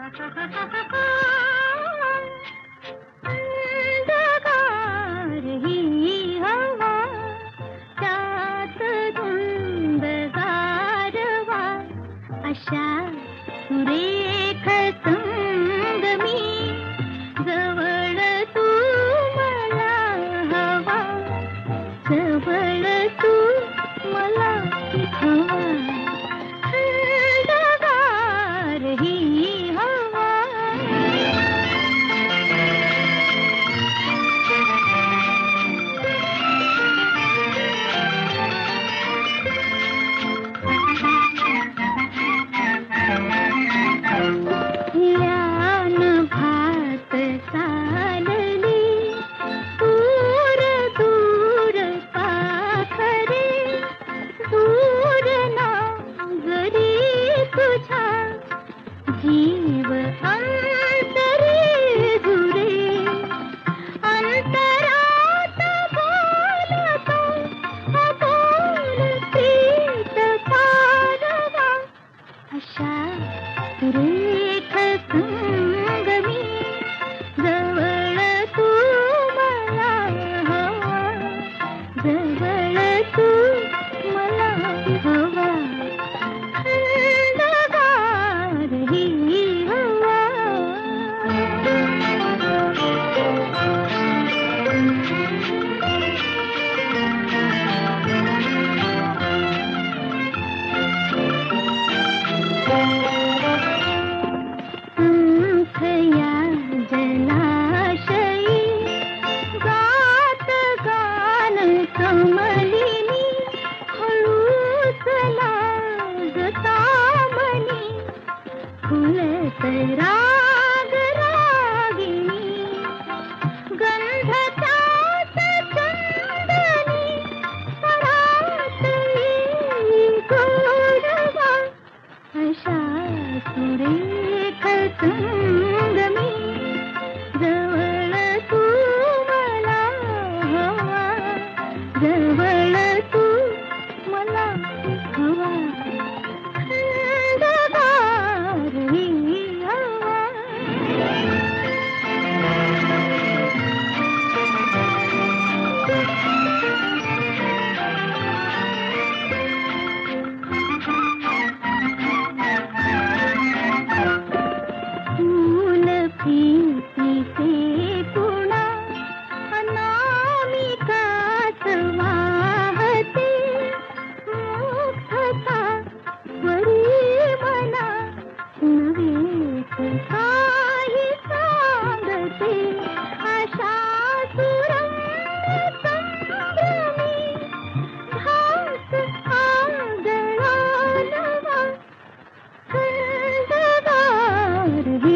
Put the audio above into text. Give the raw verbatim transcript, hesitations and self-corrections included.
अंधकार ही हवा त्यात धुंद गारवा अशा सुरेख संगमी जवळ तू मला हवा जवळ तू मला हवा अंधकार ही हवा यान भात चालली दूर दूर पाखरे दूर नागरी तुझा जीव अंतरी झुरे अंतरात बोलतो अबोल प्रीत पारवा अशा सुरेख संगमी जवळ तू मला हवा जवळ तू मला हवा अंधकार ही हवा अंथया जलाशयी गात गान कमलिनी हळूच लागता मनी फुलत राग रागिणी गंध त्यात चंदनी परात येई गोडवा अशा सुरेख संगमी जवळ तू मला हवा जवळ तू मला हवा अंधकार ही हवा फूल प्रीतीचे पुणा अनामिकात वाहते मुग्धता वरी मना नवेच काही सांगते आशा सुरम्य संभ्रमी भास आगळा नवा अंधकार ही